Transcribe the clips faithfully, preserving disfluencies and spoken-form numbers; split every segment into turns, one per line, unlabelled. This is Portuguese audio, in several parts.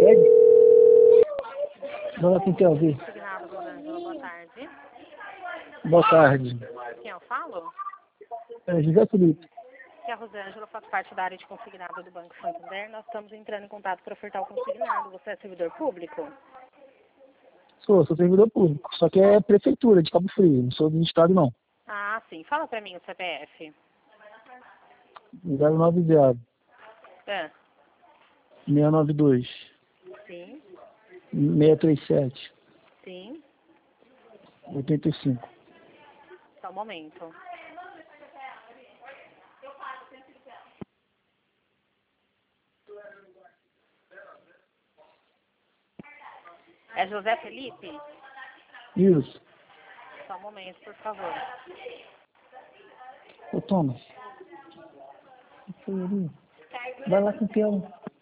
pede? Dona quem quer ouvir?
Consignado do Ângelo, boa tarde.
Boa tarde.
Quem eu falo?
É José Felipe.
Aqui é a Rosângela, faço parte da área de consignado do Banco Santander. Nós estamos entrando em contato para ofertar o consignado. Você é servidor público?
Sou, sou servidor público, só que é prefeitura de Cabo Frio, não sou do estado não.
Ah, sim. Fala para mim o C P F.
zero nove zero,
É.
seis nove dois,
Sim,
seis três sete,
sim.
oitenta e cinco.
Só um momento. É José Felipe?
Isso.
Só um momento, por favor.
Ô Thomas, vai lá com o peão.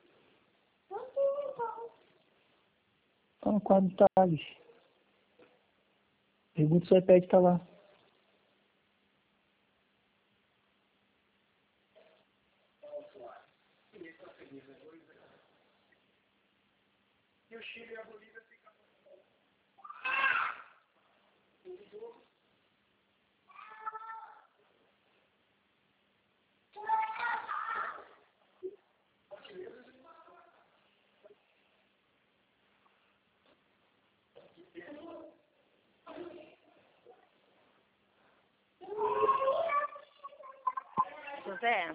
Tá no quadro de Thales. Pergunta se o iPad tá lá.
José?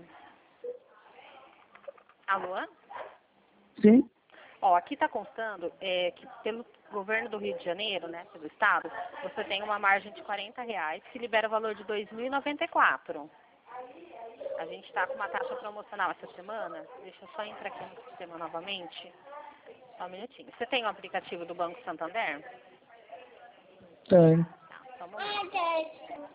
Alô?
Sim?
Ó, aqui está constando é, que pelo governo do Rio de Janeiro, né, pelo estado, você tem uma margem de quarenta reais que libera o valor de dois mil e noventa e quatro. A gente está com uma taxa promocional essa semana. Deixa eu só entrar aqui no sistema novamente. Só um minutinho. Você tem o aplicativo do Banco Santander?
Tem.
Tá, só um momento.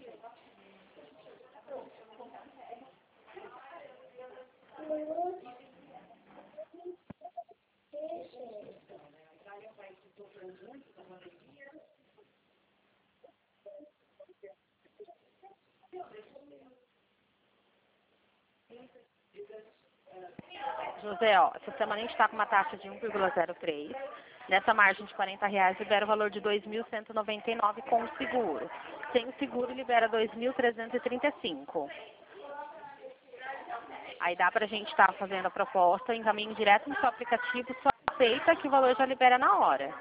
José, ó, essa semana a gente está com uma taxa de um vírgula zero três. Nessa margem de quarenta reais libera o valor de dois mil cento e noventa e nove com o seguro. Sem o seguro libera dois mil trezentos e trinta e cinco. Aí dá pra gente estar fazendo a proposta, encaminho direto no seu aplicativo, só aceita que o valor já libera na hora.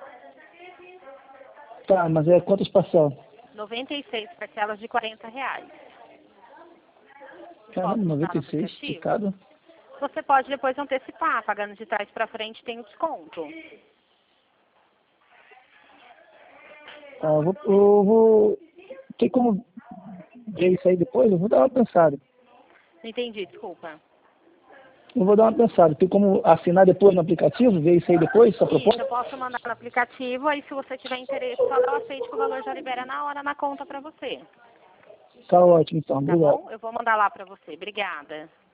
Tá, mas é quantas parcelas?
noventa e seis parcelas de quarenta reais.
Caramba,
Posso usar
noventa
no
e seis,
aplicativo?
picado.
Você pode depois antecipar, pagando de trás para frente tem o desconto.
Tá, eu vou, eu vou... Tem como ver isso aí depois? Eu vou dar uma pensada.
Não entendi, desculpa.
Eu vou dar uma pensada. Tem como assinar depois no aplicativo? Ver isso aí depois, essa
Isso,
proposta?
eu posso mandar no aplicativo, aí se você tiver interesse, só dá o aceite que o valor já libera na hora na conta para você.
Tá ótimo, então.
Tá
Obrigado.
bom? Eu vou mandar lá para você. Obrigada.